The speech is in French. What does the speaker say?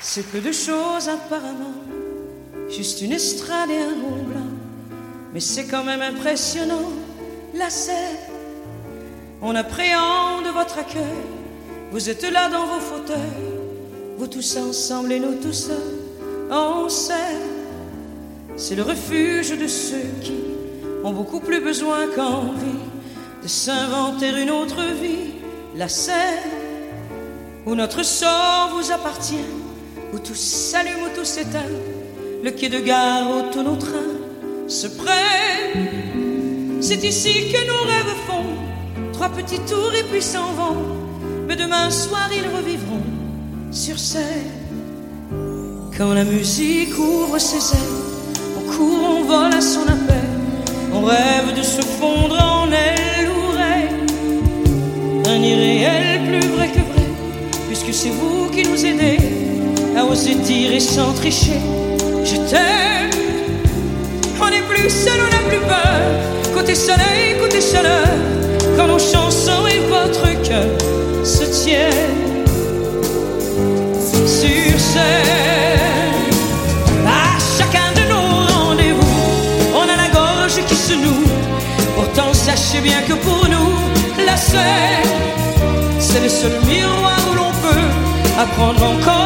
C'est peu de choses apparemment, juste une estrade et un rond blanc. Mais c'est quand même impressionnant, la scène. On appréhende votre accueil, vous êtes là dans vos fauteuils, vous tous ensemble et nous tous seuls, on sait. C'est le refuge de ceux qui ont beaucoup plus besoin qu'envie de s'inventer une autre vie, la scène où notre sort vous appartient, où tout s'allume, où tout s'éteint, le quai de gare où tous nos trains se prennent. C'est ici que nos rêves font 3 petits tours et puis s'en vont, mais demain soir ils revivront sur scène. Quand la musique ouvre ses ailes, on court, on vole à son appel, on rêve de se fondre en elle l'oreille. Un irréel plus vrai que vrai, puisque c'est vous qui nous aidez à oser dire et sans tricher je t'aime. On n'est plus seul, on n'a plus peur, côté soleil, côté chaleur, quand nos chansons et votre cœur se tiennent sur scène. À chacun de nos rendez-vous, on a la gorge qui se noue. Pourtant sachez bien que pour nous, la scène, c'est le seul miroir où l'on peut apprendre encore